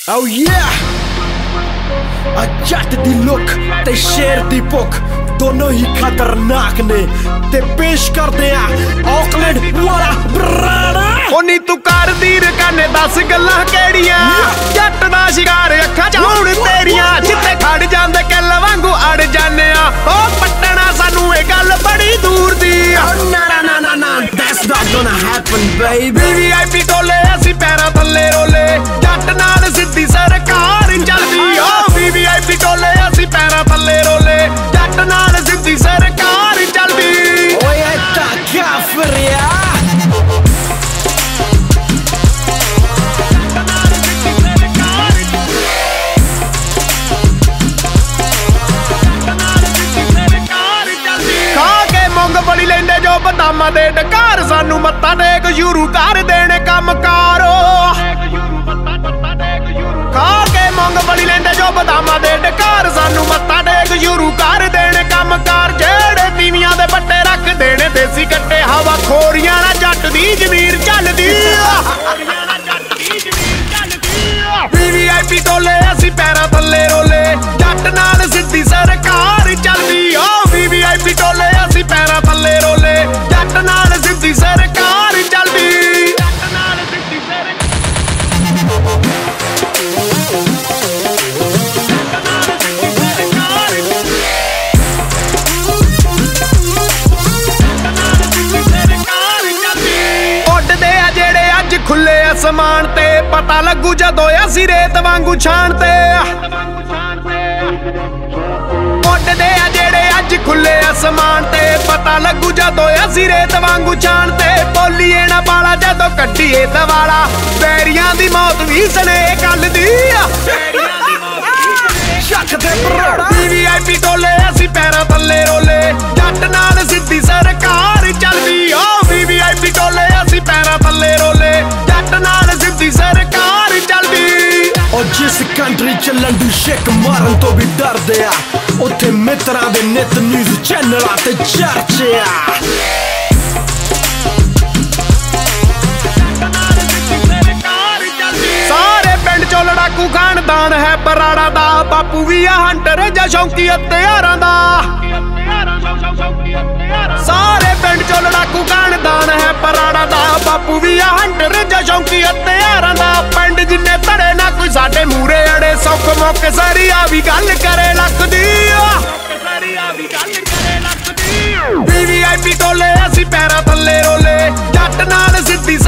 Oh yeah! जट दी look ते शेर दी भुख दोनों ही खतरनाक ने ते पेश करदे आ ऑकलैंड वाला ब्रांड ओनी तू कर दी रकाने 10 गल्लां केड़ियां जट दा शिकार अखां च हुण तेरियां जिथे खड़ जांदे किल वांगू अड़ जाने आ ओ पट्टना सानू ए गल बड़ी दूर दी ना that's not gonna happen baby VIP टोले असी पैरां थल्ले रोले जट नाल सिद्धी सरकार चलदी ओ VIP टोले असी पैरां थल्ले रोले जट नाल सिद्धी सरकार चलदी ओए ता काफरिया बड़ी लेंदे जो बदामा दे डकार सानू मत्ता टेक शुरू कर देने कम कारो खा के मंग बड़ी लेंदे जो बदामा दे डकार सानू मत्ता टेक शुरू कर देने कम कार जेड़े तीवियां दे बट्टे रख देने देसी कट्टे हवा खोरियां ना जट दी जमीर चलदी VIP टोले असी पैरां थल्ले रोले जट नाल सिद्धी सरकार चलदी ओ VIP टोले असी पैरां थल्ले रोले जट नाल सिद्धी सरकार चलदी उड्डदे आ जेड़े अज खुले आसमान ते पता लगू जदों असी रेत वांगू छाण ते उड्डदे आ जेड़े अज खुले आसमान ते पता लगू जदों असी रेत वांगू छाण ते बोलीए ना बाला जदों कड्डीए दवाला बैरियां दी मौत भी सने गल दी VIP टोले असी पैरां थल्ले रोले जट नाल सिद्धी सरकार चलदी ओ VIP टोले असी पैरां थल्ले रोले जट नाल सिद्धी सरकार चलदी और जिस कंट्री च लंडू शेक मारन तो भी डरदे आ उत्थे मित्रां दे नित न्यूज़ चैनलां ते चर्चे आ लड़ाकू खानदान है बराड़ा दा बापू भी आ हंटर जा शौकी हत्यारां दा सारे पिंड चो लड़ाकू खानदान है बराड़ा दा बापू भी आ हंटर जा शौकी हत्यारां दा पिंड जिन्ने धड़े ना कोई साडे मूरे अड़े सौख मौके सरिया भी गल करे लकदी VIP टोले असी पैरां थल्ले रोले जट नाल सिद्धी